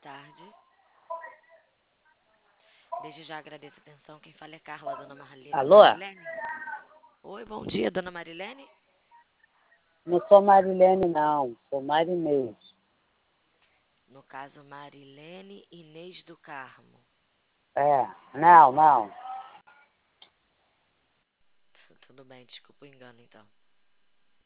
tarde. Desde já agradeço a atenção. Quem fala é Carla, dona Alô? Marilene. Oi, bom dia, dona Marilene. Não sou Marilene, não. Sou Marinês. No caso, Marilene Inês do Carmo. Não. Tudo bem, desculpa o engano, então.